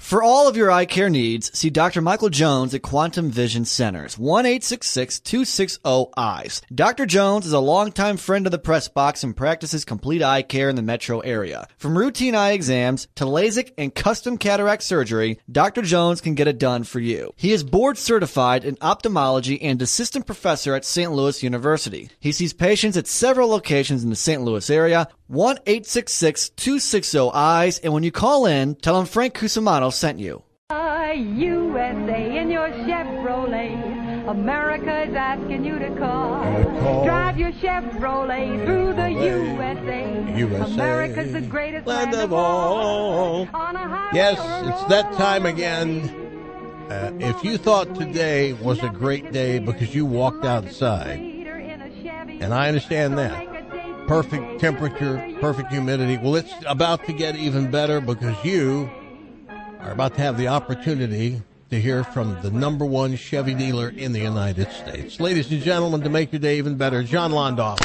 For all of your eye care needs, see Dr. Michael Jones at Quantum Vision Centers, 1-866-260-EYES. Dr. Jones is a longtime friend of the press box and practices complete eye care in the metro area. From routine eye exams to LASIK and custom cataract surgery, Dr. Jones can get it done for you. He is board certified in ophthalmology and assistant professor at St. Louis University. He sees patients at several locations in the St. Louis area. 1-866-260-EYES, and when you call in, tell him Frank Cusimano sent you. USA in your Chevrolet, America is asking you to call. Drive your Chevrolet through the USA. America's the greatest land of all. Yes, it's that time again. If you thought today was a great day because you walked outside, and I understand that, perfect temperature, perfect humidity. Well, it's about to get even better because you are about to have the opportunity to hear from the number one Chevy dealer in the United States. Ladies and gentlemen, to make your day even better, John Londoff.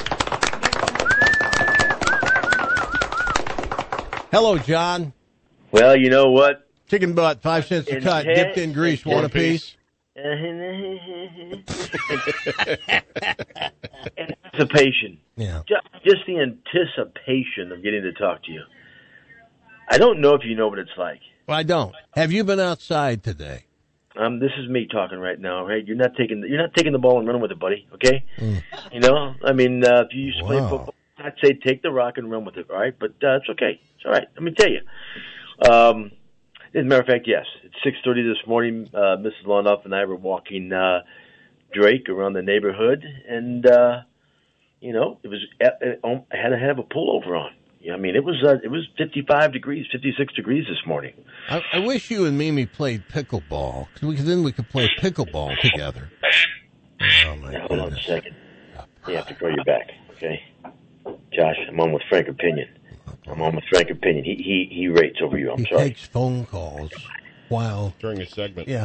Hello, John. Well, you know what? Chicken butt, 5 cents a cut, dipped in grease, one apiece. Anticipation. Yeah. Just the anticipation of getting to talk to you. I don't know if you know what it's like. Well, I don't. Have you been outside today? This is me talking right now, right? You're not taking the ball and running with it, buddy. Okay? You know, I mean, if you used to play football, I'd say take the rock and run with it, all right? But it's okay. It's all right. Let me tell you. As a matter of fact, yes. It's 6:30 this morning. Mrs. Londoff and I were walking Drake around the neighborhood, and you know, it was I had to have a pullover on. I mean, it was 55 degrees, 56 degrees this morning. I wish you and Mimi played pickleball. Then we could play pickleball together. Oh my Hold on a second. You have to grow your back, okay? Josh, I'm on with Frank Opinion. He rates over you. I'm sorry. He takes phone calls while during a segment. Yeah.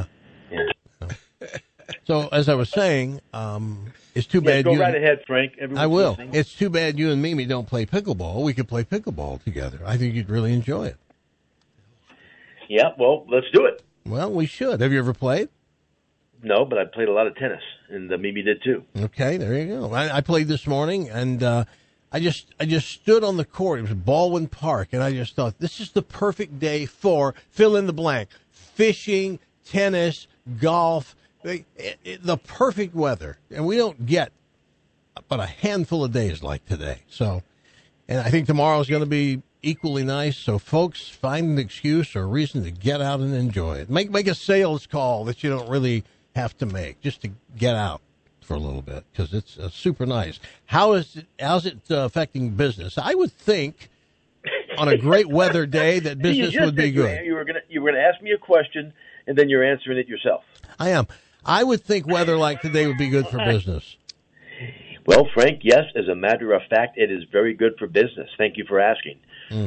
So as I was saying, it's too bad. Go right ahead, Frank. I will. Listening. It's too bad you and Mimi don't play pickleball. We could play pickleball together. I think you'd really enjoy it. Yeah. Well, let's do it. Well, we should. Have you ever played? No, but I played a lot of tennis, and Mimi did too. Okay, there you go. I played this morning, and I just stood on the court. It was Baldwin Park, and I just thought, this is the perfect day for fill in the blank. Fishing, tennis, golf, the perfect weather. And we don't get but a handful of days like today. So, and I think tomorrow is going to be equally nice. So, folks, find an excuse or a reason to get out and enjoy it. Make a sales call that you don't really have to make, just to get out for a little bit, because it's super nice. How's it affecting business? I would think on a great weather day that business would be good. You were gonna ask me a question, and then you're answering it yourself. I am. I would think weather like today would be good for business. Well, Frank, yes. As a matter of fact, it is very good for business. Thank you for asking.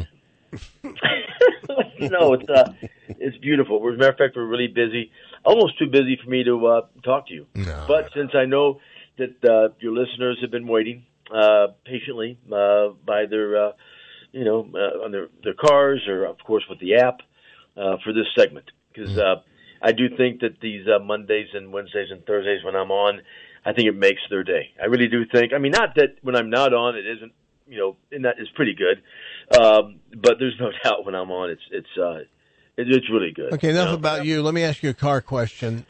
No, it's beautiful. As a matter of fact, we're really busy. Almost too busy for me to talk to you. No. But since I know that your listeners have been waiting patiently by their, on their cars, or of course with the app for this segment, because I do think that these Mondays and Wednesdays and Thursdays when I'm on, I think it makes their day. I really do think. I mean, not that when I'm not on, it isn't. And that is pretty good. But there's no doubt when I'm on, it's really good. Okay, enough about you. Let me ask you a car question.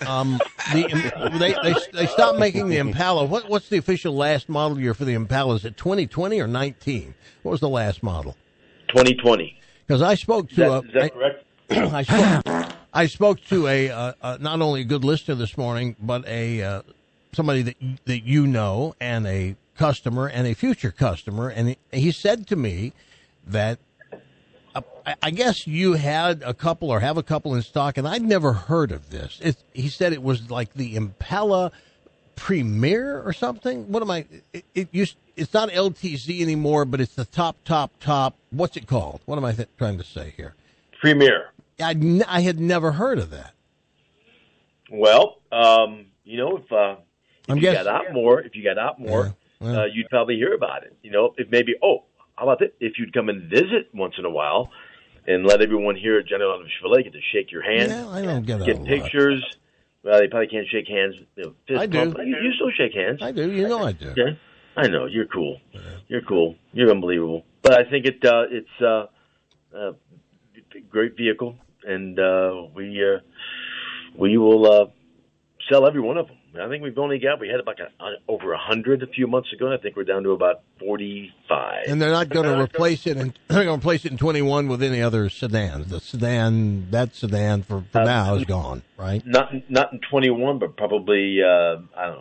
They stopped making the Impala. What's the official last model year for the Impala? Is it 2020 or 19? What was the last model? 2020. Because I spoke to is that correct? I spoke to a not only a good listener this morning, but a somebody that you know, and a customer and a future customer, and he said to me that I guess you had a couple or have a couple in stock, and I'd never heard of this. He said it was like the Impala Premier or something. What am I? It's not LTZ anymore, but it's the top. What's it called? What am I trying to say here? Premier. I had never heard of that. Well, if you got out more, you'd probably hear about it. If maybe, how about that? If you'd come and visit once in a while, and let everyone here at General Chevrolet get to shake your hand. Yeah, I don't get pictures. Well, they probably can't shake hands. I do. But you still shake hands. I do. You know I do. Yeah, I know. You're cool. Yeah. You're cool. You're unbelievable. But I think it's a great vehicle, and we will sell every one of them. I think we had about over 100 a few months ago, and I think we're down to about 45. And they're not going to replace it, and they're going to replace it in 21 with any other sedans. That sedan for now is gone, right? Not in 21, but probably I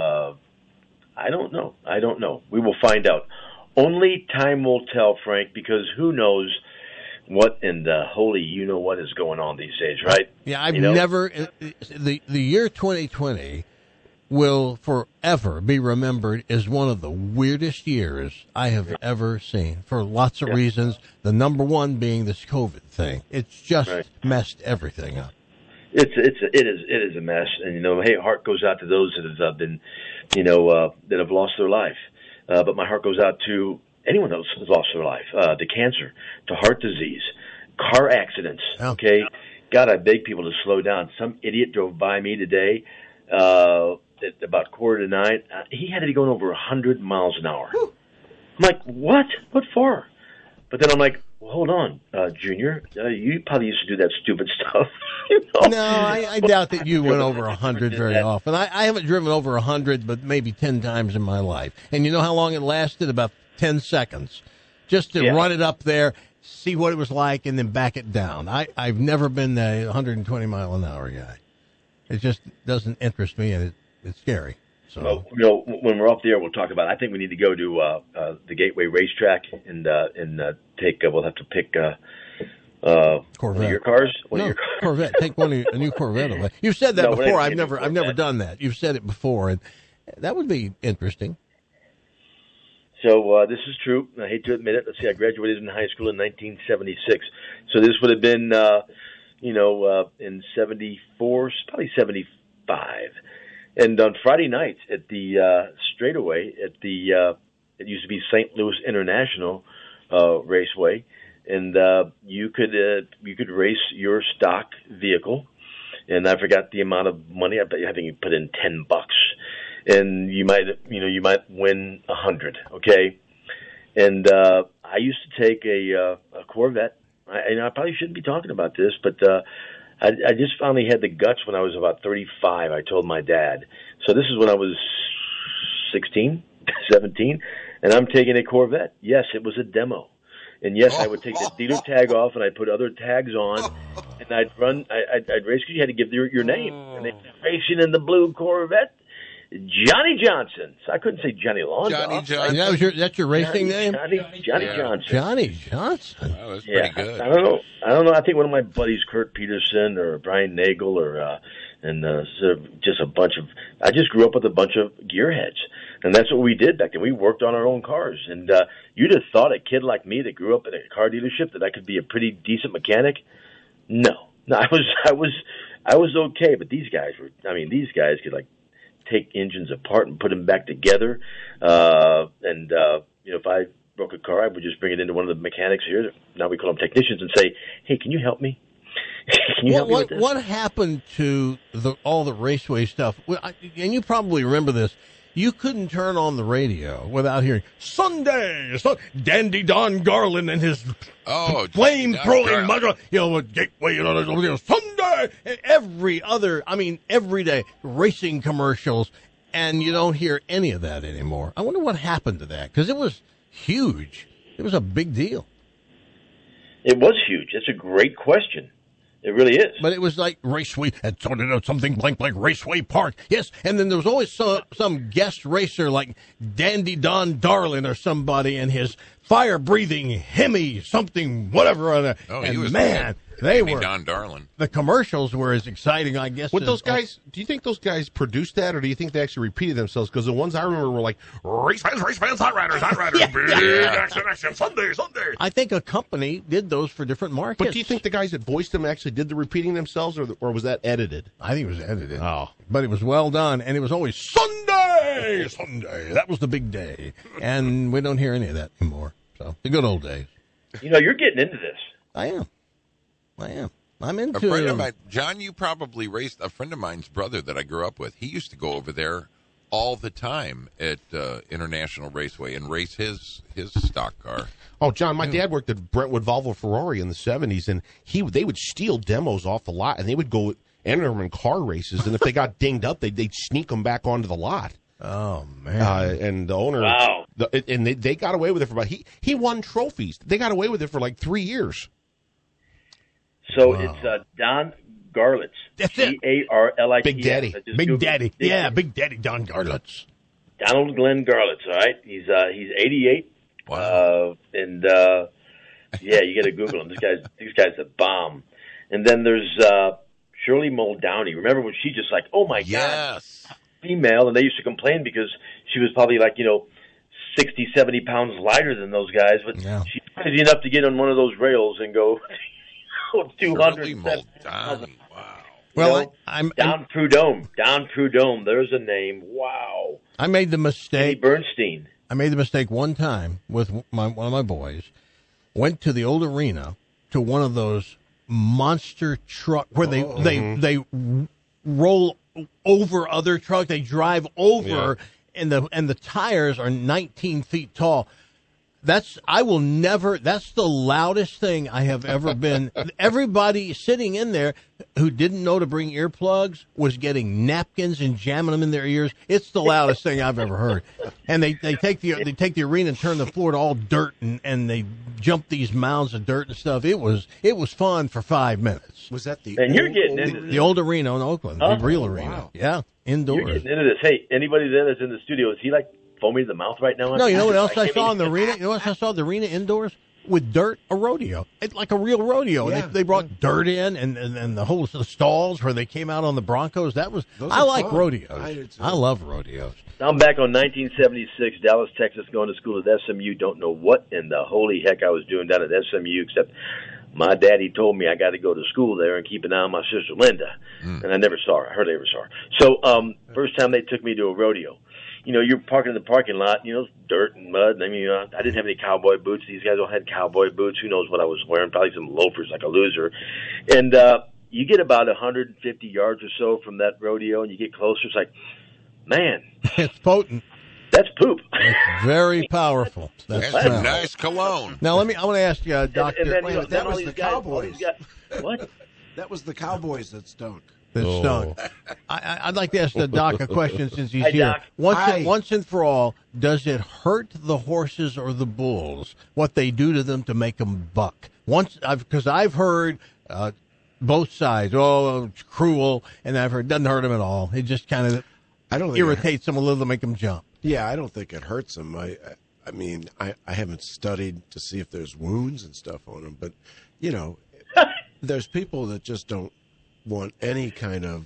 don't know. We will find out. Only time will tell, Frank, because who knows what in the holy you-know-what is going on these days, right? Yeah, I've never the year 2020 will forever be remembered as one of the weirdest years I have ever seen for lots of reasons. The number one being this COVID thing. It's just messed everything up. It is a mess, and hey, heart goes out to those that have been, that have lost their life. But my heart goes out to anyone else who's lost their life, to cancer, to heart disease, car accidents. Okay, God, I beg people to slow down. Some idiot drove by me today. At about 8:45, he had to be going over 100 miles an hour. Whew. I'm like, what? What for? But then I'm like, well, hold on, Junior. You probably used to do that stupid stuff. No, I doubt that you went over 100 very often. I haven't driven over 100, but maybe 10 times in my life. And you know how long it lasted? About 10 seconds. Just to run it up there, see what it was like, and then back it down. I've never been a 120 mile an hour guy. It just doesn't interest me, and it's scary. So, well, when we're off the air, we'll talk about it. I think we need to go to the Gateway Racetrack and take. We'll have to pick Corvette. One of your cars. Corvette. Take a new Corvette away. You've said that before. I've never done that. You've said it before, and that would be interesting. So this is true. I hate to admit it. Let's see. I graduated in high school in 1976. So this would have been, in 74, probably 75. And on Friday nights at the straightaway at the it used to be St. Louis International Raceway, and you could race your stock vehicle, and I forgot the amount of money. I think you put in $10, and you might win 100. Okay, and I used to take a Corvette. I probably shouldn't be talking about this, but I just finally had the guts when I was about 35. I told my dad. So this is when I was 16, 17, and I'm taking a Corvette. Yes, it was a demo. And yes, I would take the dealer tag off, and I'd put other tags on, and I'd race, because you had to give your name. And they racing in the blue Corvette, Johnny Johnson. So I couldn't say Johnny Long. Johnny Johnson. That's your racing name? Johnny Johnson. Johnny Johnson. Oh, that's pretty good. I don't know. I think one of my buddies, Kurt Peterson or Brian Nagel, or just a bunch of. I just grew up with a bunch of gearheads, and that's what we did back then. We worked on our own cars, and you'd have thought a kid like me that grew up in a car dealership that I could be a pretty decent mechanic. No, I was okay, but these guys were. I mean, these guys could take engines apart and put them back together. If I broke a car, I would just bring it into one of the mechanics here. Now we call them technicians, and say, "Hey, can you help me? Can you help me with this?" What happened to all the raceway stuff? And you probably remember this. You couldn't turn on the radio without hearing Sunday, Dandy Don Garland and his flame-throwing mother, Gateway, Sunday, every day, racing commercials, and you don't hear any of that anymore. I wonder what happened to that, because it was huge. It was a big deal. It was huge. That's a great question. It really is. But it was like Raceway at something blank Raceway Park. Yes, and then there was always some guest racer like Dandy Don Darlin or somebody and his fire-breathing Hemi something whatever. He was they were Don Darlin. The commercials were as exciting, I guess. With those guys, do you think those guys produced that, or do you think they actually repeated themselves? Because the ones I remember were like race fans, hot riders, big action, Sunday. I think a company did those for different markets. But do you think the guys that voiced them actually did the repeating themselves, or was that edited? I think it was edited. Oh, but it was well done, and it was always Sunday. That was the big day, and we don't hear any of that anymore. So the good old days. You're getting into this. I am. I am. I'm into a friend of mine, John, you probably raced a friend of mine's brother that I grew up with. He used to go over there all the time at International Raceway and race his stock car. Oh, John, my dad worked at Brentwood Volvo Ferrari in the 70s, and they would steal demos off the lot, and they would go enter them in car races, and if they got dinged up, they'd sneak them back onto the lot. Oh, man. And the owner... Wow. They got away with it for about... He won trophies. They got away with it for like 3 years. So it's Don Garlitz. That's it. Garlitz. Big Daddy. Big Daddy. Yeah, Big Daddy Don Garlitz. Donald Glenn Garlitz, all right? He's 88. Wow. Yeah, you got to Google him. This guy's a bomb. And then there's Shirley Muldowney. Remember when she just like, oh, my God, female, and they used to complain because she was probably like, 60, 70 pounds lighter than those guys, but she's crazy enough to get on one of those rails and go 200. Shirley Muldowney. Wow. Well, I'm Don Prudhomme. Don Prudhomme. There's a name. Wow. I made the Eddie mistake. Bernstein. I made the mistake one time with one of my boys. Went to the old arena to one of those monster truck where they roll over other trucks. They drive over, and the tires are 19 feet tall. That's the loudest thing I have ever been. Everybody sitting in there who didn't know to bring earplugs was getting napkins and jamming them in their ears. It's the loudest thing I've ever heard. And they take the arena and turn the floor to all dirt and they jump these mounds of dirt and stuff. It was fun for 5 minutes. Was that the And you're getting into The old arena in Oakland, the real arena. Wow. Yeah, You're indoors. getting into this. Hey, anybody that's in the studio, is he like foaming the mouth right now? No, you know what else I saw in the arena? You know what else I saw in the arena indoors? With dirt, a rodeo. It's like a real rodeo. Yeah. They brought dirt in and the whole the stalls where they came out on the Broncos. Those I are like fun. rodeos. I do too. I love rodeos. I'm back on 1976, Dallas, Texas, going to school at SMU. Don't know what in the holy heck I was doing down at SMU, except my daddy told me I got to go to school there and keep an eye on my sister Linda. And I never saw her. I hardly ever saw her. So first time they took me to a rodeo. You're parking in the parking lot, dirt and mud. I mean, I didn't have any cowboy boots. These guys all had cowboy boots. Who knows what I was wearing? Probably some loafers like a loser. And you get about 150 yards or so from that rodeo, and you get closer. It's like, man, It's potent. that's poop. It's very powerful. That's That's a nice cologne. Now I want to ask you, Doctor. And then, Wait, then that all was these the guys, all Cowboys. these guys, what? That was the Cowboys that stunk. That stunk. I'd like to ask the doc a question since he's Hi, here. Doc. Once and for all, does it hurt the horses or the bulls what they do to them to make them buck? Because I've heard both sides. Oh, it's cruel, and I've heard it doesn't hurt them at all. It just kind of I don't think irritates them a little to make them jump. Yeah, I don't think it hurts them. I mean, I haven't studied to see if there's wounds and stuff on them, but there's people that just don't want any kind of,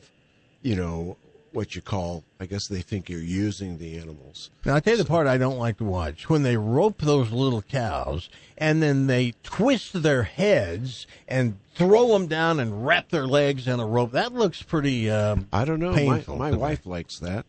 what you call, I guess they think you're using the animals. Now, I tell you the part I don't like to watch. When they rope those little cows and then they twist their heads and throw them down and wrap their legs in a rope, that looks pretty I don't know. painful. My to me. wife likes that.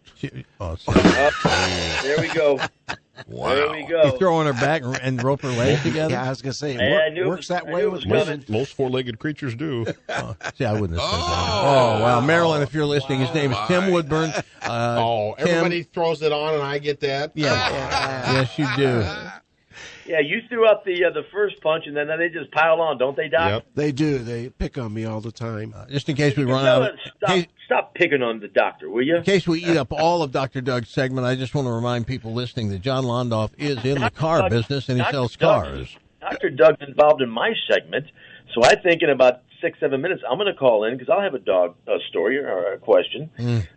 There we go. Wow. There we You go. throw on her back and rope her legs together? Yeah, I was going to say, I knew it works that I way knew it with was women. Most four-legged creatures do. See, I wouldn't have said that. Oh, wow. Marilyn, if you're listening, his name is Tim Woodburn. Tim, Everybody throws it on, and I get that. Yeah. Yes, you do. Yeah, you threw up the first punch, and then they just pile on, don't they, Doc? Yep. They do. They pick on me all the time. Just in case we run out of... Stop picking on the doctor, will you? In case we eat up all of Dr. Doug's segment, I just want to remind people listening that John Londoff is in the car business and he sells cars. Dr. Doug's involved in my segment, so I think in about 6-7 minutes I'm going to call in because I'll have a story or a question.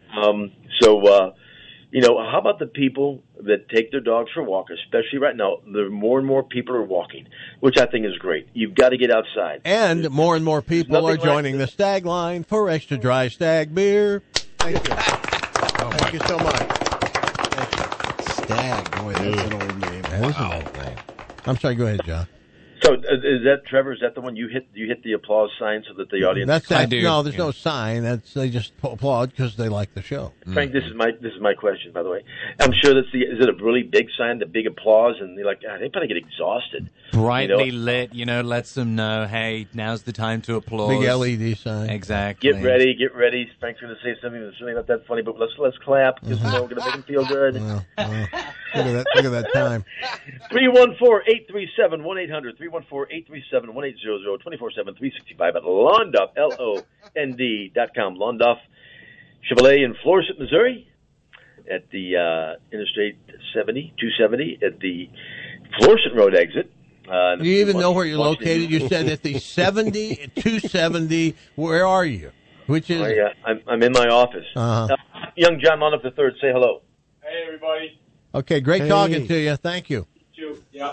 How about the people that take their dogs for a walk, especially right now? More and more people are walking, which I think is great. You've got to get outside. And more people are nothing like joining the Stag line for extra dry Stag beer. Thank you. Thank you so much. Stag, boy, that's an old name. That is an old name. I'm sorry, go ahead, John. So is that, Trevor, is that the one you hit the applause sign so that the audience... I do. No, there's no sign. They just applaud because they like the show. Frank, this is my question, by the way. I'm sure is it a really big sign, the big applause, and they're like, they probably get exhausted. Brightly lit, lets them know, hey, now's the time to applaud. Big LED sign. Exactly. Get ready. Frank's going to say something that's really not that funny, but let's clap because we're going to make him feel good. Look at that time. 314-837-1800, 314-837-1800, 24/7, 365 at Londuff, LOND.com. Londuff Chevrolet in Florissant, Missouri, at the Interstate 270 at the Florissant Road exit. Do you even know where you're located? You said at the 270. Where are you? Which is? I'm in my office. Young John Londuff III, say hello. Hey, everybody. Okay, great talking to you. Thank you. Yeah.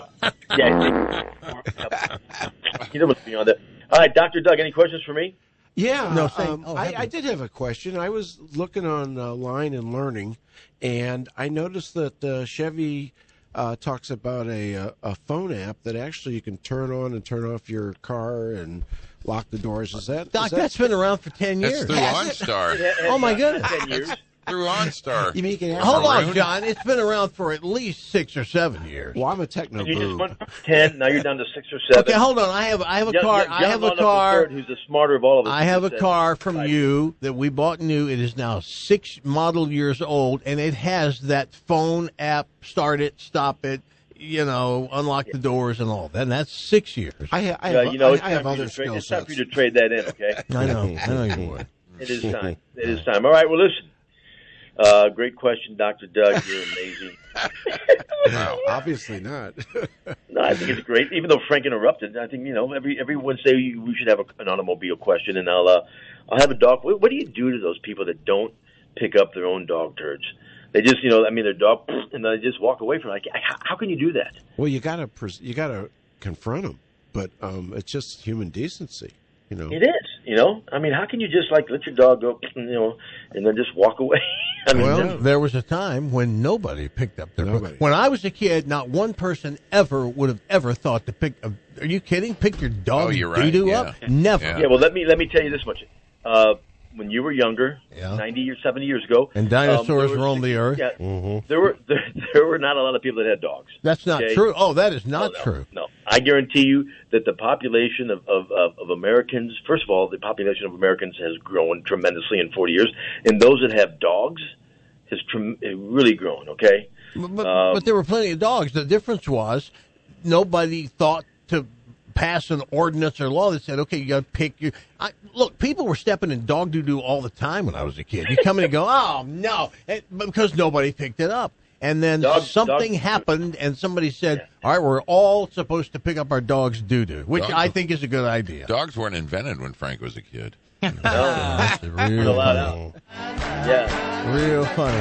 You know what's beyond that. All right, Dr. Doug, any questions for me? Yeah, no, I did have a question. I was looking online and learning, and I noticed that Chevy talks about a phone app that actually you can turn on and turn off your car and lock the doors. Is that Doc? That's been around for 10 years. That's through OnStar. Oh my goodness! 10 years. Through OnStar. You mean you can have Hold on, John. It's been around for at least 6 or 7 years. Well, I'm a techno You just boob. went from 10, now you're down to 6 or 7. Okay, hold on. I have a car. I have a car. Who's the smarter of all of us? I have a car from you that we bought new. It is now 6 model years old, and it has that phone app. Start it, stop it. Unlock the doors and all that. And that's 6 years. I have other skill It's time sets. for you to trade that in, okay? I know you would. It is time. It is time. All right, well, listen. Great question, Dr. Doug. You're amazing. Wow. Obviously not. No, I think it's great. Even though Frank interrupted, I think every Wednesday we should have an automobile question, and I'll have a dog. What do you do to those people that don't pick up their own dog turds? They just, their dog, and they just walk away from it. Like, how can you do that? Well, you gotta confront them, but it's just human decency. It is. How can you just let your dog go, and then just walk away? There was a time when nobody picked up their dog. When I was a kid, not one person would have ever thought to pick. Are you kidding? Pick your dog doo-doo up? Never. Yeah. Well, let me tell you this much. When you were younger, 90 or 70 years ago, and dinosaurs roamed the earth. Yeah, there were not a lot of people that had dogs. That's not true. Oh, that is not true. No, I guarantee you that the population of Americans, first of all, the population of Americans has grown tremendously in 40 years, and those that have dogs has really grown. Okay, but there were plenty of dogs. The difference was nobody thought to pass an ordinance or law that said, okay, you got to pick your... Look, people were stepping in dog doo-doo all the time when I was a kid. You come in and go, oh, no, because nobody picked it up. And then something happened, and somebody said, all right, we're all supposed to pick up our dog's doo-doo, which I think is a good idea. Dogs weren't invented when Frank was a kid. That's real funny. Yeah. Real funny.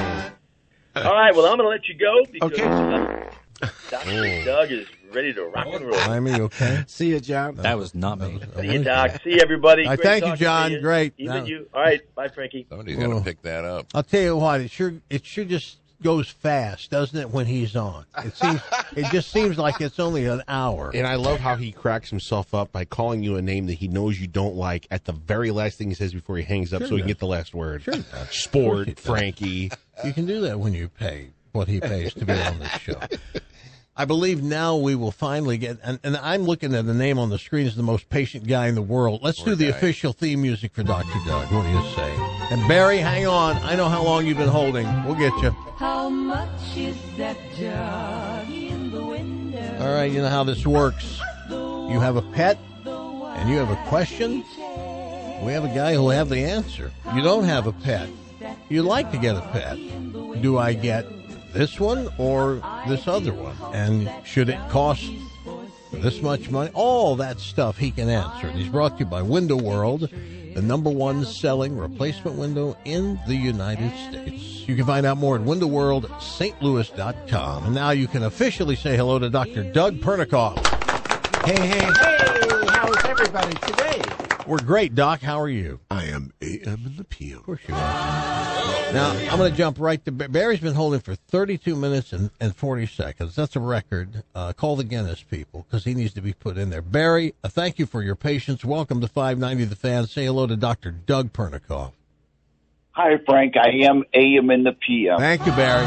All right, well, I'm going to let you go because Dr. Doug is ready to rock and roll. I'm okay. See you, John. That was not me. See you, Doc. See you, everybody. Thank you, John. Great. Even you. All right. Bye, Frankie. Somebody's got to pick that up. I'll tell you what, it sure just goes fast, doesn't it, when he's on? It just seems like it's only an hour. And I love how he cracks himself up by calling you a name that he knows you don't like at the very last thing he says before he hangs up, so he can get the last word. Sure. Sport, Frankie. You can do that when you pay what he pays to be on this show. I believe now we will finally get, and I'm looking at the name on the screen as the most patient guy in the world. Let's do the official theme music for Dr. Doug. What do you say? And Barry, hang on. I know how long you've been holding. We'll get you. How much is that jug in the window? All right, you know how this works. You have a pet, and you have a question. We have a guy who will have the answer. You don't have a pet. You'd like to get a pet. Do I get this one or this other one? And should it cost this much money? All that stuff he can answer. And he's brought to you by Window World, the #1 selling replacement window in the United States. You can find out more at windowworldstlouis.com. And now you can officially say hello to Dr. Doug Pernikoff. Hey, how's everybody today? We're great, Doc. How are you? I am AM in the PM. Of course you are. Now, I'm going to jump right to Barry's been holding for 32 minutes and 40 seconds. That's a record. Call the Guinness people because he needs to be put in there. Barry, thank you for your patience. Welcome to 590 The Fan. Say hello to Dr. Doug Pernikoff. Hi, Frank. I am AM in the PM. Thank you, Barry.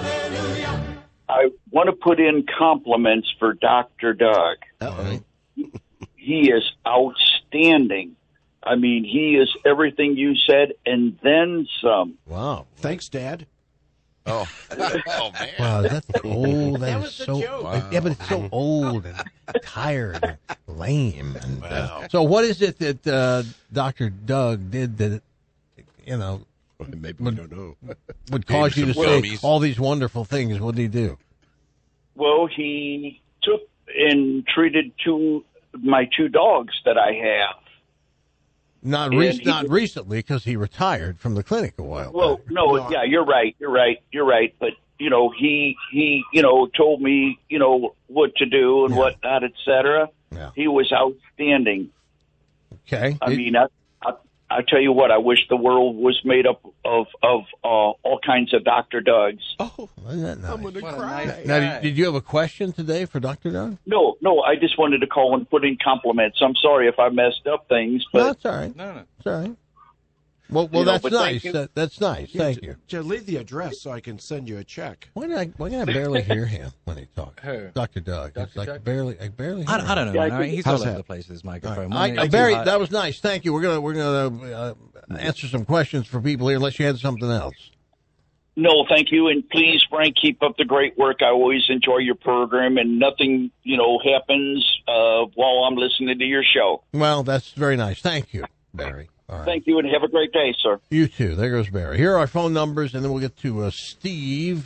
I want to put in compliments for Dr. Doug. Uh-oh. He is outstanding. I mean, he is everything you said and then some. Wow. Thanks, Dad. Oh, oh man. Wow, that's old. That That was is the so. joke. Wow. Yeah, but it's so old and tired and lame. And, Wow. so, what is it that Dr. Doug did that, Maybe we don't know. would cause you to some say gummies. all these wonderful things? What did he do? Well, he took and treated my two dogs that I have. Not And not recently, because he retired from the clinic a while Well, back. no, yeah, you're right. But, he told me, what to do and whatnot, et cetera. Yeah. He was outstanding. Okay. I mean, I tell you what, I wish the world was made up of all kinds of Dr. Dougs. Oh, Isn't that nice? I'm going to What a cry. nice Now, guy. did you have a question today for Dr. Doug? No, I just wanted to call and put in compliments. I'm sorry if I messed up things, No, but that's all right. No. That's all right. Well, that's but nice. thank you. That's nice. Yeah, Thank you. Leave the address so I can send you a check. Why can I barely hear him when he talks? Who? Dr. Doug. It's like Doug? I barely hear I don't know. Yeah, I man. All right, think- he's all How's over that? the place with his microphone. Barry, that was nice. Thank you. We're gonna answer some questions for people here, unless you had something else. no, thank you. And please, Frank, keep up the great work. I always enjoy your program, and nothing, happens while I'm listening to your show. Well, that's very nice. Thank you, Barry. All right. Thank you, and have a great day, sir. You too. There goes Barry. Here are our phone numbers, and then we'll get to Steve,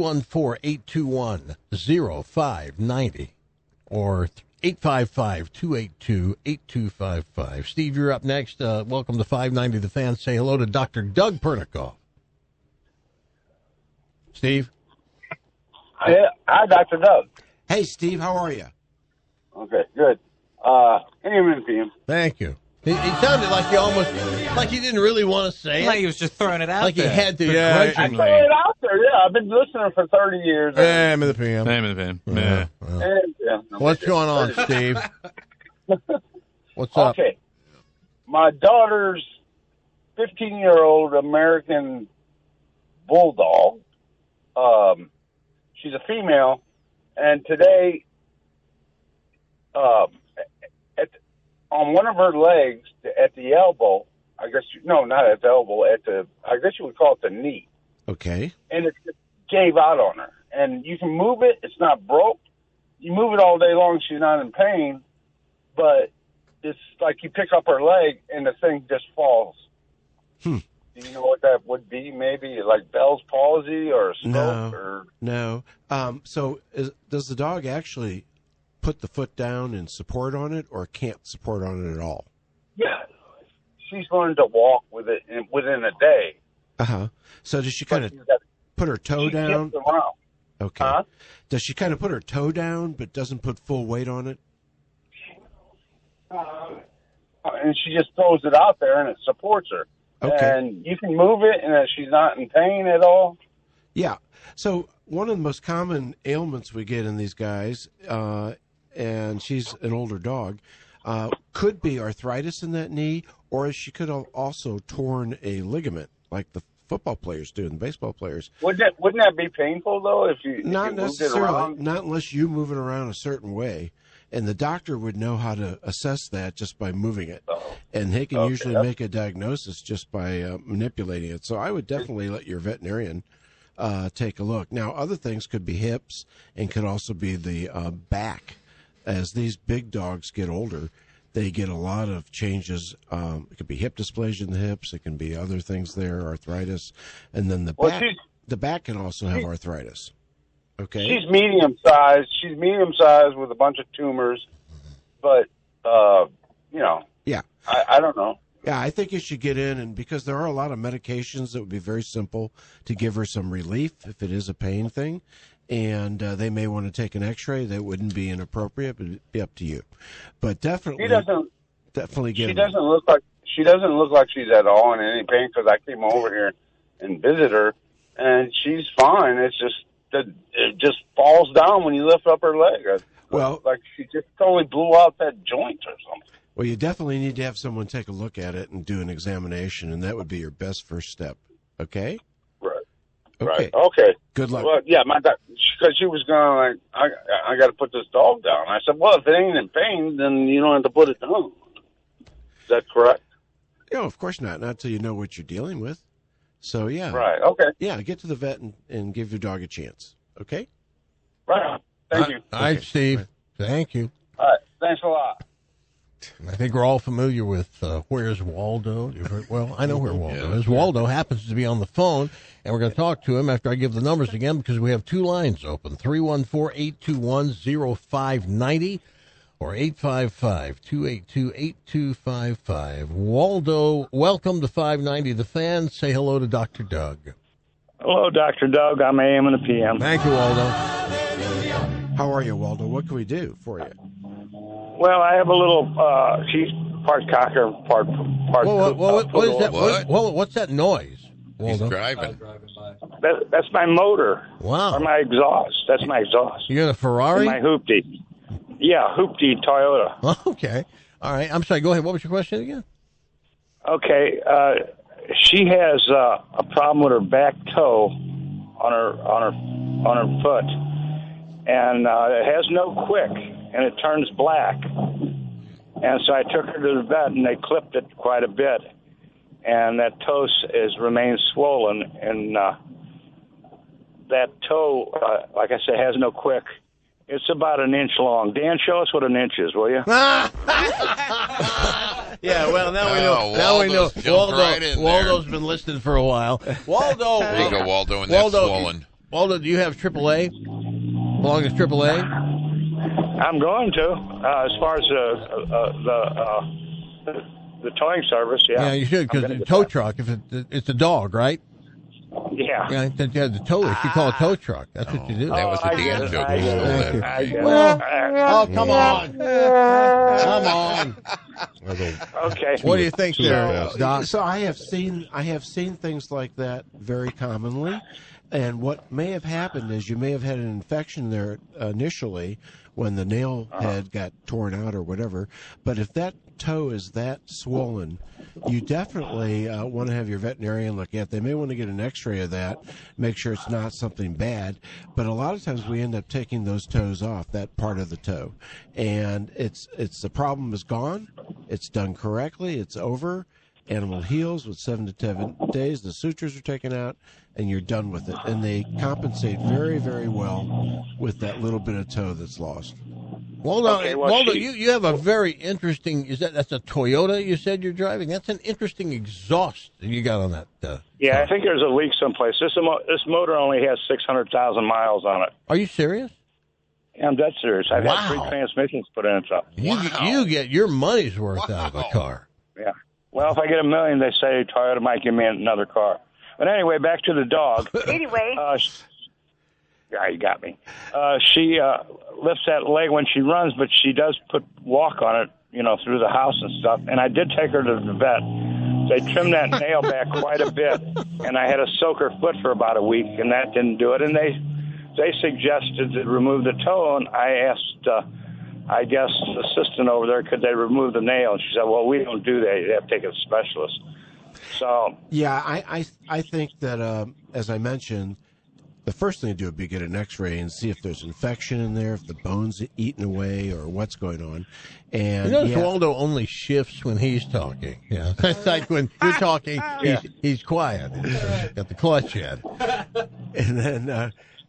314-821-0590 or 855-282-8255. Steve, you're up next. Welcome to 590 The Fan. Say hello to Dr. Doug Pernikoff. Steve? Hi, Dr. Doug. Hey, Steve, how are you? Okay, good. AM in the PM. Thank you. He sounded like he didn't really want to say Like it. he was just throwing it out Like he there. had to, I begrudgingly. throw it out there, yeah. I've been listening for 30 years. I'm in the PM. Yeah. And, yeah, no What's big deal. going on, Steve? What's up? Okay. My daughter's 15-year-old American bulldog. She's a female, and today, on one of her legs at the elbow, not at the elbow, I guess you would call it the knee, Okay. and it just gave out on her. And you can move it; it's not broke. You move it all day long; she's not in pain. But it's like you pick up her leg, and the thing just falls. Do you know what that would be? Maybe like Bell's palsy or a stroke or No. Does the dog actually put the foot down and support on it, or can't support on it at all? yeah. She's learned to walk with it within a day. So does she kind of She's got- put her toe she down? gets around. Okay. Huh? Does she kind of put her toe down but doesn't put full weight on it? And she just throws it out there, and it supports her. Okay. And you can move it, and she's not in pain at all. Yeah. So one of the most common ailments we get in these guys, and she's an older dog, could be arthritis in that knee, or she could have also torn a ligament like the football players do and the baseball players. Wouldn't that be painful though if you Not moved it necessarily, around? not unless you move it around a certain way. And the doctor would know how to assess that just by moving it. And they can usually make a diagnosis just by manipulating it. So I would definitely let your veterinarian take a look. Now, other things could be hips and could also be the back. As these big dogs get older, they get a lot of changes. It could be hip dysplasia in the hips. It can be other things there, arthritis. And then the back can also have arthritis. Okay. She's medium sized. She's medium sized with a bunch of tumors, but Yeah. I don't know. Yeah, I think you should get in, and because there are a lot of medications that would be very simple to give her some relief if it is a pain thing, and they may want to take an X-ray. That wouldn't be inappropriate, but it'd be up to you. But definitely, Definitely get She doesn't look like she's at all in any pain because I came over here and visited her, and she's fine. It's just that it just falls down when you lift up her leg. Well, like she just totally blew out that joint or something. Well, you definitely need to have someone take a look at it and do an examination, and that would be your best first step. Okay? Right. Okay. Right. Okay. Good luck. Well, yeah, because she was going like, I got to put this dog down. I said, well, if it ain't in pain, then you don't have to put it down. Is that correct? No, of course not. Not until you know what you're dealing with. So, yeah. Right. Okay. Yeah, get to the vet and give your dog a chance. Okay? Right. Thank you. All right, Steve. Thank you. All right. Thanks a lot. I think we're all familiar with Where's Waldo. You've heard, well, I know where Waldo is. Waldo happens to be on the phone, and we're going to talk to him after I give the numbers again because we have two lines open, 314-821-0590 or 855-282-8255. Waldo, welcome to 590 The Fan. Say hello to Dr. Doug. Hello, Dr. Doug. I'm AM and a PM. Thank you, Waldo. How are you, Waldo? What can we do for you? Well, I have a little, she's part cocker, part what is that? What's that noise, Waldo? He's driving. That's my motor. Wow. Or my exhaust. That's my exhaust. You got a Ferrari? My hoopty. Yeah, hoopty Toyota. Okay. All right. I'm sorry. Go ahead. What was your question again? Okay. She has a problem with her back toe on her foot, and it has no quick. And it turns black. And so I took her to the vet, and they clipped it quite a bit. And that toe remains swollen. And that toe, like I said, has no quick. It's about an inch long. Dan, show us what an inch is, will you? Yeah, well, now we know. Now we know. Waldo's been listening for a while. Waldo. There you go, Waldo, and that's swollen. Waldo, do you have AAA? Belong to AAA? I'm going to, as far as the towing service, yeah. Yeah, you should, because the tow truck, if it's a dog, right? Yeah. Yeah, the tow, you should call a tow truck. That's what you do. That was the Dan joke. Oh, come on. Come on. Okay. What do you think there, Doc? So I have seen things like that very commonly. And what may have happened is you may have had an infection there initially when the nail head got torn out or whatever. But if that toe is that swollen, you definitely want to have your veterinarian look at it. They may want to get an x-ray of that, make sure it's not something bad. But a lot of times we end up taking those toes off, that part of the toe. And it's the problem is gone. It's done correctly. It's over. Animal heals with 7 to 10 days. The sutures are taken out, and you're done with it. And they compensate very, very well with that little bit of toe that's lost. Waldo, you have a very interesting. That's a Toyota? You said you're driving. That's an interesting exhaust that you got on that. Yeah, I think there's a leak someplace. This motor only has 600,000 miles on it. Are you serious? Yeah, I'm dead serious. I've had 3 transmissions put in it. You get your money's worth out of a car. Yeah. Well, if I get $1 million, they say Toyota might give me another car. But anyway, back to the dog. Anyway. Yeah, you got me. She lifts that leg when she runs, but she does walk on it, through the house and stuff. And I did take her to the vet. They trimmed that nail back quite a bit, and I had to soak her foot for about a week, and that didn't do it. And they suggested to remove the toe, and I asked, I guess, the assistant over there, could they remove the nail? And she said, well, we don't do that. You have to take a specialist. So yeah, I think that, as I mentioned, the first thing to do would be get an x-ray and see if there's infection in there, if the bone's eaten away or what's going on. And Waldo only shifts when he's talking. Yeah, it's like when you're talking, he's quiet. He's got the clutch in. And then,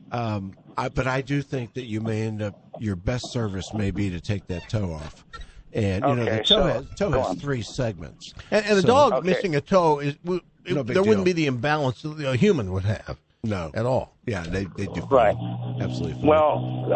but I do think that you may end up, your best service may be to take that toe off. And, the toe has 3 segments. And the dog missing a toe, there wouldn't be the imbalance that a human would have. No. At all. Yeah, they do fine. Right. Absolutely fine. Well,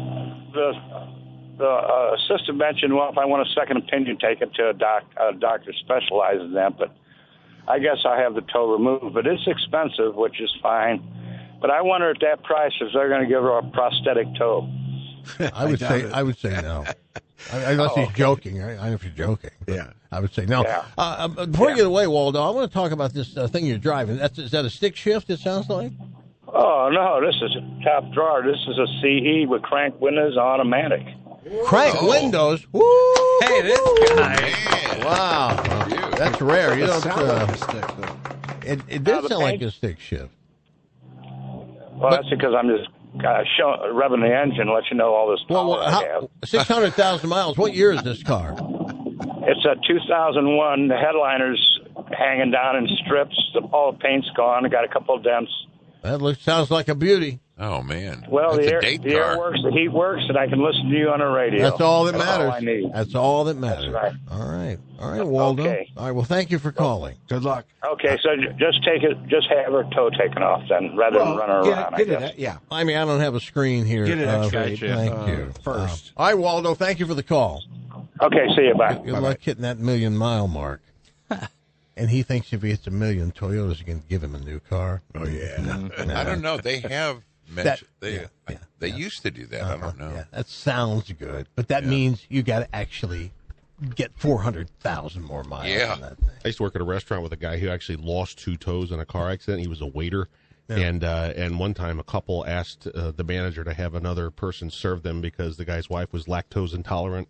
the assistant mentioned, well, if I want a second opinion, take it to a doctor specialized in that. But I guess I have the toe removed. But it's expensive, which is fine. But I wonder at that price if they're going to give her a prosthetic toe. I would say no. Unless he's joking, right? I know if you're joking. Yeah. I would say no. Yeah. Before you get away, Waldo, I want to talk about this thing you're driving. Is that a stick shift, it sounds like? Oh, no, this is a top drawer. This is a CE with crank windows, automatic. Crank windows? Woo! Hey, this guy. Wow. That's rare. You don't. Sound like a stick, though. It did sound like a stick shift. Well, that's because I'm just revving the engine, let you know all this power I have. 600,000 miles. What year is this car? It's a 2001. The headliner's hanging down in strips. All the paint's gone. I got a couple of dents. That sounds like a beauty. Oh, man. Well, That's the a air works, the heat works, and I can listen to you on the radio. That's all that matters. All I need. That's all that matters. That's right. All right, Waldo. Okay. All right, well, thank you for calling. Good luck. Okay, so just have her toe taken off then, rather than run her around, I guess. Yeah. I mean, I don't have a screen here. Get it x-rayed. Thank you. First. All right, Waldo, thank you for the call. Okay, see you. Bye. Good luck hitting that 1,000,000-mile mark. And he thinks if he hits 1 million, Toyota's going to give him a new car. Oh, yeah. Nah. I don't know. They have mentioned they used to do that. I don't know. Yeah, that sounds good, but that means you got to actually get 400,000 more miles. Yeah. On that thing. I used to work at a restaurant with a guy who actually lost 2 toes in a car accident. He was a waiter. Yeah. And one time a couple asked the manager to have another person serve them because the guy's wife was lactose intolerant.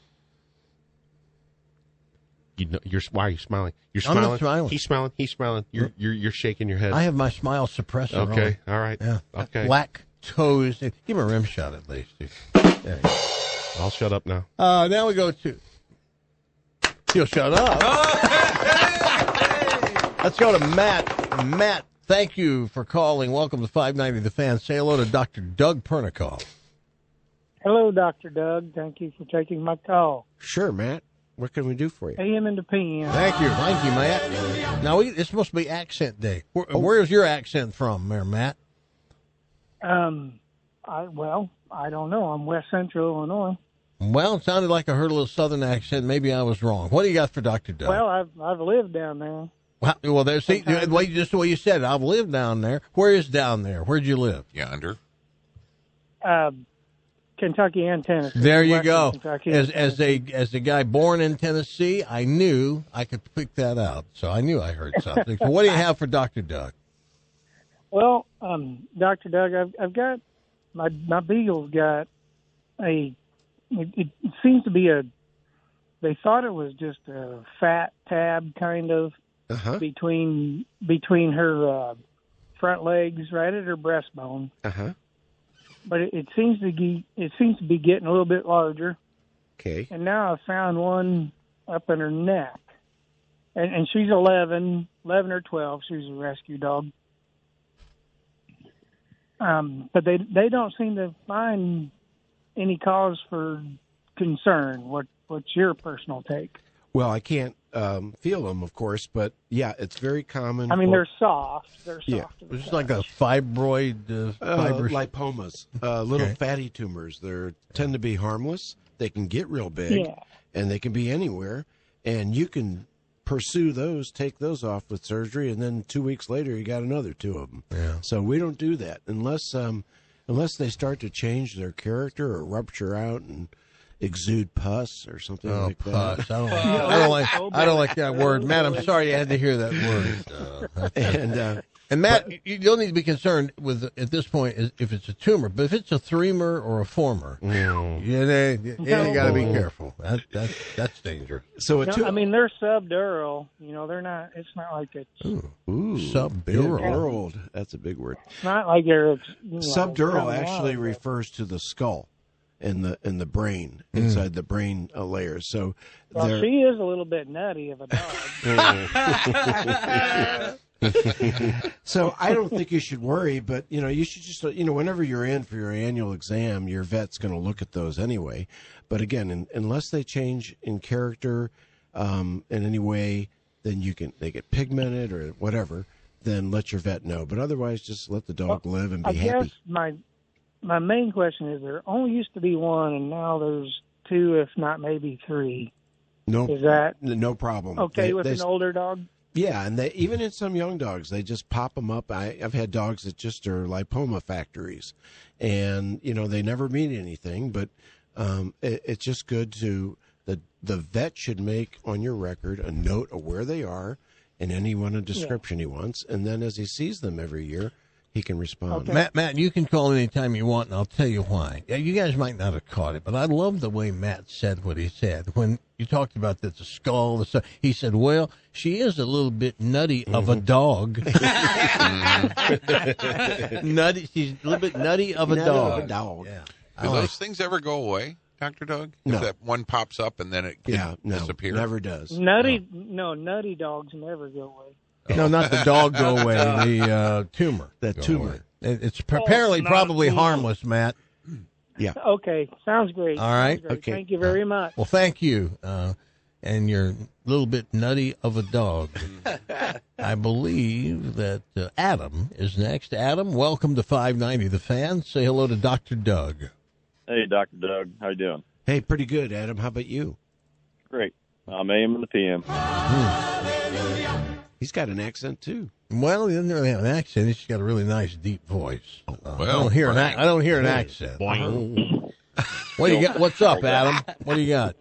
Why are you smiling? You're smiling. I'm not smiling. He's smiling. He's smiling. You're shaking your head. I have my smile suppressor. Okay. On. All right. Yeah. Okay. Lactose. Give him a rim shot at least. There you go. I'll shut up now. Now we go to. You'll shut up. Let's go to Matt. Matt, thank you for calling. Welcome to 590 The Fan. Say hello to Dr. Doug Pernicall. Hello, Dr. Doug. Thank you for taking my call. Sure, Matt. What can we do for you? AM and the PM. Thank you, Matt. Now, it's supposed to be accent day. Where's your accent from, there, Matt? I don't know. I'm West Central Illinois. Well, it sounded like I heard a little southern accent. Maybe I was wrong. What do you got for Dr. Doug? Well, I've lived down there. Well, there's just the way you said it. I've lived down there. Where is down there? Where'd you live? Yonder. Kentucky and Tennessee. There you go. As a guy born in Tennessee, I knew I could pick that out. So I knew I heard something. So what do you have for Dr. Doug? Well, Dr. Doug, I've got my Beagle's got it seems to be they thought it was just a fat tab kind of between her front legs, right at her breastbone. But it seems to be getting a little bit larger. Okay. And now I found one up in her neck, and she's 11 or 12. She's a rescue dog. But they don't seem to find any cause for concern. What's your personal take? Well, I can't feel them, of course, but yeah, it's very common. I mean, they're soft. Yeah. It's like a fibroid fibrous lipomas, little fatty tumors. They tend to be harmless. They can get real big, and they can be anywhere. And you can pursue those, take those off with surgery, and then 2 weeks later, you got another 2 of them. Yeah. So we don't do that unless they start to change their character or rupture out and exude pus or something like pus. that. I don't like that word, Matt. I'm sorry you had to hear that word. And Matt, you don't need to be concerned with at this point if it's a tumor, but if it's a thremur or a former, you got to be careful. That's dangerous. So they're subdural. They're not. It's not like it's subdural. That's a big word. It's not like they're subdural. Actually refers to the skull. In the brain, inside the brain layers. So she is a little bit nutty of a dog. So I don't think you should worry, but you should just whenever you're in for your annual exam, your vet's going to look at those anyway. But again, unless they change in character in any way, then they get pigmented or whatever. Then let your vet know. But otherwise, just let the dog live and be happy. Guess my main question is there only used to be one, and now there's 2, if not maybe 3. No, is that no problem? Okay with an older dog? Yeah, and even in some young dogs, they just pop them up. I've had dogs that just are lipoma factories, and they never mean anything, but it's just good to the vet should make on your record a note of where they are and any description he wants, and then as he sees them every year, he can respond. Okay. Matt, you can call anytime you want, and I'll tell you why. Yeah, you guys might not have caught it, but I love the way Matt said what he said. When you talked about the skull, he said, well, she is a little bit nutty of a dog. Nutty. She's a little bit nutty of a dog. Yeah. Do those things ever go away, Dr. Doug? No. If that one pops up and then it can disappear? Never does. Nutty dogs never go away. No, not the dog go away. The tumor. The tumor. It's apparently probably harmless, Matt. Yeah. Okay. Sounds great. All right. Sounds great. Okay. Thank you very much. Well, thank you. And you're a little bit nutty of a dog. I believe that Adam is next. Adam, welcome to 590 The Fan. Say hello to Dr. Doug. Hey, Dr. Doug. How you doing? Hey, pretty good, Adam. How about you? Great. I'm AM and the PM. He's got an accent, too. Well, he doesn't really have an accent. He's got a really nice, deep voice. Well, I don't hear an accent. What do you got? What's up, Adam? What do you got?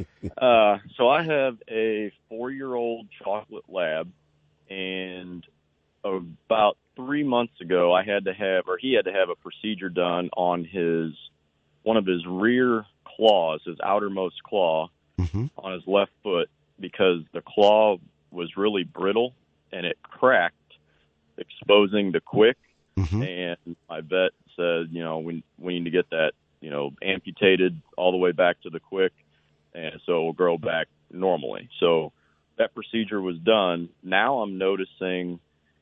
So I have a 4-year-old chocolate lab, and about 3 months ago, he had to have a procedure done on one of his rear claws, his outermost claw, on his left foot, because the claw was really brittle and it cracked, exposing the quick. And my vet said, we need to get that, amputated all the way back to the quick, and so it will grow back normally. So that procedure was done. Now I'm noticing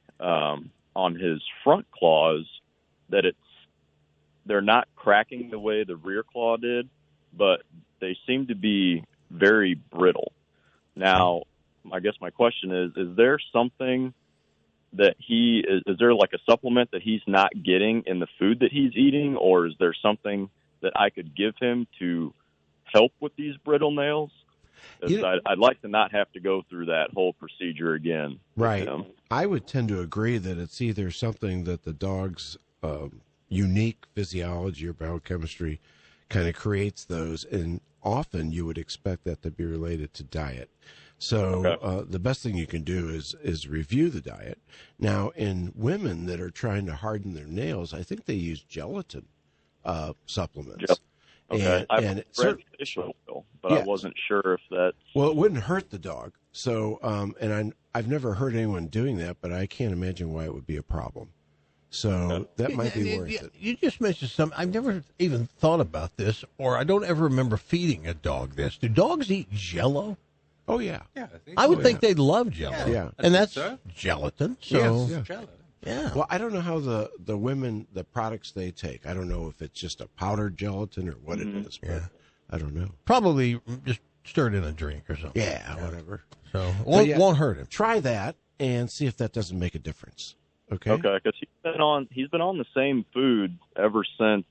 on his front claws that they're not cracking the way the rear claw did, but they seem to be very brittle. Now, I guess my question is there something that is there like a supplement that he's not getting in the food that he's eating, or is there something that I could give him to help with these brittle nails? I'd like to not have to go through that whole procedure again. Right. I would tend to agree that it's either something that the dog's unique physiology or biochemistry kind of creates those, and often you would expect that to be related to diet. So the best thing you can do is review the diet. Now, in women that are trying to harden their nails, I think they use gelatin supplements. Yep. Okay. And I've read fish oil, but I wasn't sure if that's... Well, it wouldn't hurt the dog. So, I've never heard anyone doing that, but I can't imagine why it would be a problem. So that might be worth it. You just mentioned something. I've never even thought about this, or I don't ever remember feeding a dog this. Do dogs eat Jell-O? Oh, yeah. I would think they'd love Jell-O. Yeah. And that's gelatin. So, yeah. Well, I don't know how the women, the products they take. I don't know if it's just a powdered gelatin or what it is, but I don't know. Probably just stir it in a drink or something. Yeah, whatever. So won't hurt him. Try that and see if that doesn't make a difference. Okay. Okay, because he's been on the same food ever since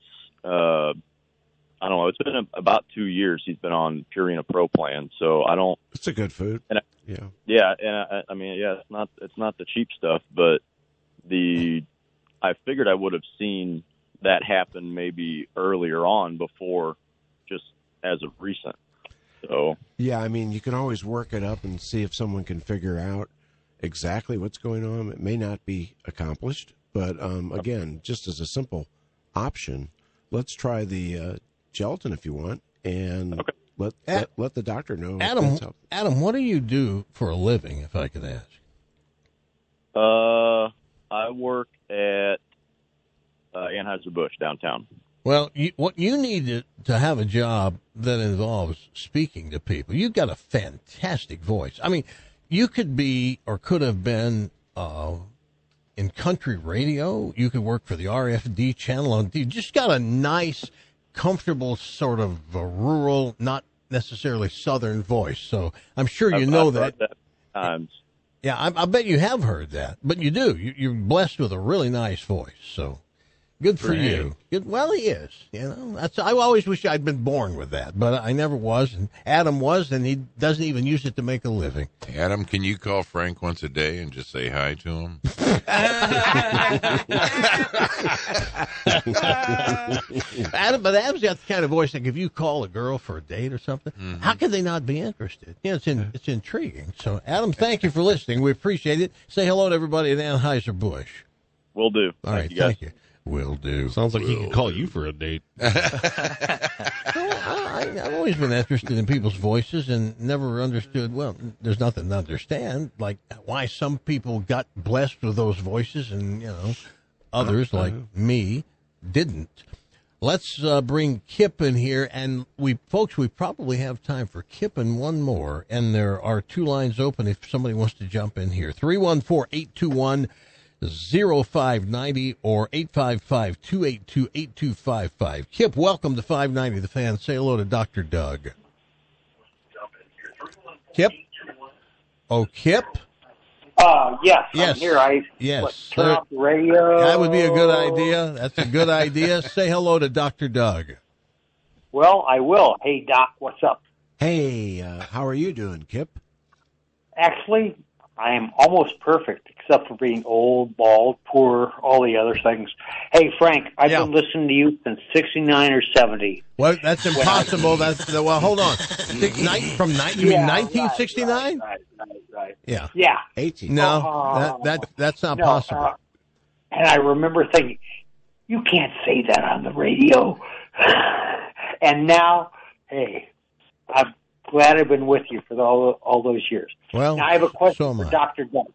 I don't know. It's been about 2 years. He's been on Purina Pro Plan, so I don't. It's a good food. And it's not the cheap stuff, but I figured I would have seen that happen maybe earlier on before, just as of recent. So yeah, I mean, you can always work it up and see if someone can figure out exactly what's going on. It may not be accomplished, but again, just as a simple option, let's try the gelatin if you want, and let the doctor know. Adam, what do you do for a living, if I could ask? I work at Anheuser-Busch downtown. Well, what you need to have a job that involves speaking to people. You've got a fantastic voice. I mean, you could be or could have been in country radio. You could work for the RFD channel. You just got a nice, comfortable sort of rural, not necessarily southern voice. So I'm sure you know that. Yeah, I bet you have heard that, but you do. You're blessed with a really nice voice. So Good for you. Good. Well, he is. I always wish I'd been born with that, but I never was. And Adam was, and he doesn't even use it to make a living. Adam, can you call Frank once a day and just say hi to him? But Adam's got the kind of voice like if you call a girl for a date or something, how can they not be interested? It's intriguing. So, Adam, thank you for listening. We appreciate it. Say hello to everybody at Anheuser-Busch. Will do. All right, thank you. Will do. Sounds like he could call you for a date. I've always been interested in people's voices and never understood, well, there's nothing to understand, like why some people got blessed with those voices and, others like me didn't. Let's bring Kip in here, and we probably have time for Kip and one more, and there are two lines open if somebody wants to jump in here. 314-821-0590 or 855-282-8255. Kip, welcome to 590 The Fan. Say hello to Dr. Doug. Kip? Oh, Kip? Yes, yes. I'm here. Yes. Turn off the radio. That would be a good idea. That's a good idea. Say hello to Dr. Doug. Well, I will. Hey, Doc, what's up? Hey, how are you doing, Kip? Actually, I am almost perfect, except for being old, bald, poor, all the other things. Hey, Frank, I've been listening to you since 69 or 70. Well, that's impossible. Well, hold on. You mean 1969? Right. Yeah. 18. No, that's not possible. And I remember thinking, you can't say that on the radio. And now, hey, I'm glad I've been with you for all those years. Well, now I have a question for Dr. Doug.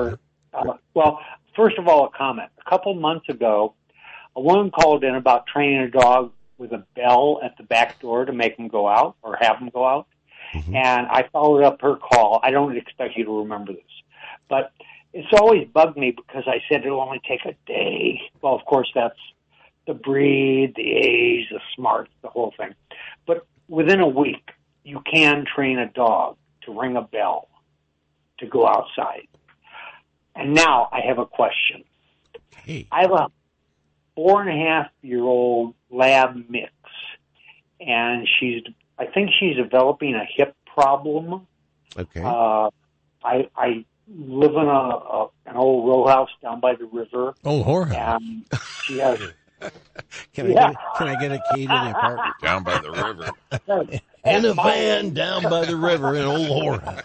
First of all, a comment. A couple months ago, a woman called in about training a dog with a bell at the back door to make him go out or have him go out. Mm-hmm. And I followed up her call. I don't expect you to remember this. But it's always bugged me because I said it'll only take a day. Well, of course, that's the breed, the age, the smarts, the whole thing. But within a week, you can train a dog to ring a bell to go outside. And now I have a question. Hey. I have a 4.5-year-old lab mix, and I think she's developing a hip problem. Okay. I live in an old row house down by the river. Old whorehouse. And she has. Can I get a key to the apartment? Down by the river. In a van down by the river in Old whorehouse.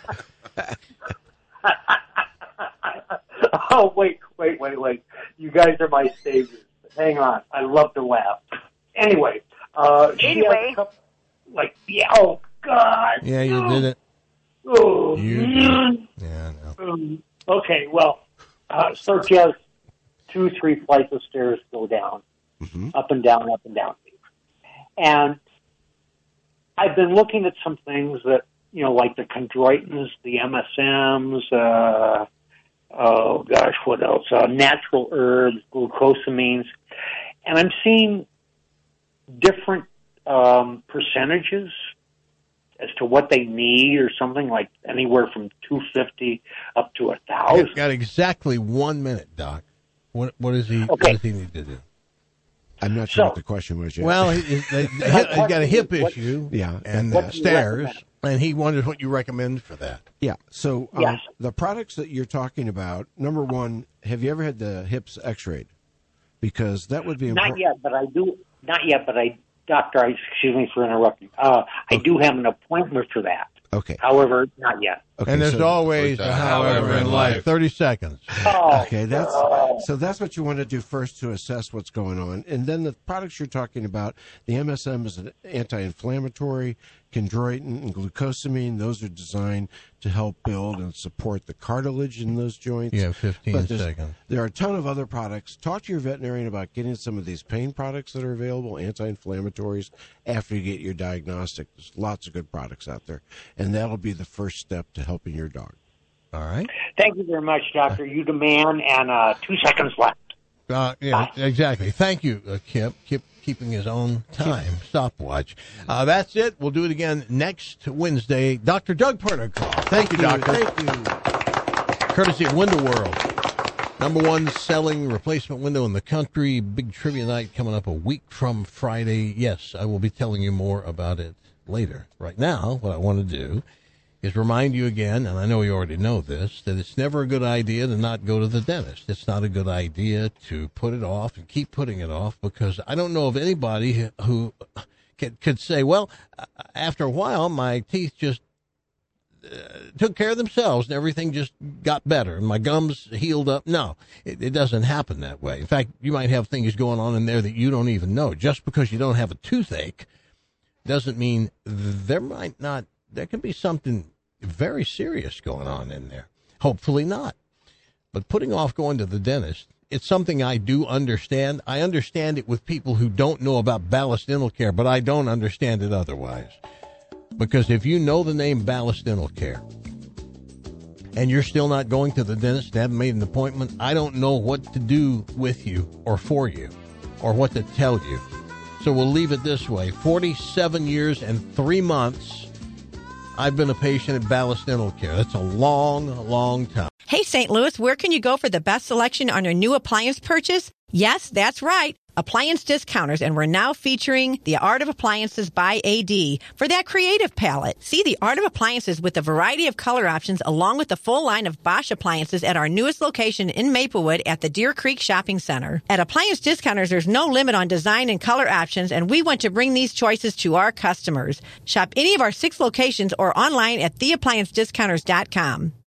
Oh, wait. You guys are my saviors. Hang on. I love to laugh. Anyway. She has a couple, oh, God. Yeah, you did it. Oh, man. Yeah, no. Okay, well, so she has 2-3 flights of stairs to go down. Mm-hmm. Up and down. And I've been looking at some things that, like the chondroitins, the MSMs, what else? Natural herbs, glucosamines. And I'm seeing different percentages as to what they need or something, like anywhere from 250 up to 1,000. Got exactly 1 minute, Doc. What does he need to do? I'm not sure what the question was yet. Well, he's got a hip issue and stairs, and he wonders what you recommend for that. Yeah, so the products that you're talking about, number one, have you ever had the hips x-rayed? Because that would be important. Not yet, but Doctor, excuse me for interrupting. I do have an appointment for that. Okay. However, not yet. Okay, and there's always a however in life. 30 seconds. Okay, that's what you want to do first to assess what's going on. And then the products you're talking about, the MSM is an anti-inflammatory, chondroitin and glucosamine. Those are designed to help build and support the cartilage in those joints. Yeah, 15 seconds. There are a ton of other products. Talk to your veterinarian about getting some of these pain products that are available, anti-inflammatories, after you get your diagnostic. There's lots of good products out there. And that'll be the first step to helping your dog. All right. Thank you very much, Doctor. You the man, and 2 seconds left. Yeah, exactly. Thank you, Kip. Kip keeping his own time stopwatch. That's it. We'll do it again next Wednesday. Dr. Doug Pernicoff. Thank you, Doctor. Thank you. Courtesy of Window World. Number one selling replacement window in the country. Big trivia night coming up a week from Friday. Yes, I will be telling you more about it later. Right now, what I want to do is remind you again, and I know you already know this, that it's never a good idea to not go to the dentist. It's not a good idea to put it off and keep putting it off, because I don't know of anybody who could say, well, after a while, my teeth just took care of themselves and everything just got better and my gums healed up. No, it doesn't happen that way. In fact, you might have things going on in there that you don't even know. Just because you don't have a toothache doesn't mean there can be something very serious going on in there. Hopefully not. But putting off going to the dentist, it's something I do understand. I understand it with people who don't know about Ballast Dental Care, but I don't understand it otherwise. Because if you know the name Ballast Dental Care and you're still not going to the dentist, haven't made an appointment, I don't know what to do with you or for you or what to tell you. So we'll leave it this way. 47 years and 3 months I've been a patient at Ballast Dental Care. That's a long, long time. Hey, St. Louis, where can you go for the best selection on your new appliance purchase? Yes, that's right. Appliance Discounters, and we're now featuring The Art of Appliances by AD for that creative palette. See The Art of Appliances with a variety of color options along with the full line of Bosch appliances at our newest location in Maplewood at the Deer Creek Shopping Center. At Appliance Discounters, there's no limit on design and color options, and we want to bring these choices to our customers. Shop any of our 6 locations or online at theappliancediscounters.com.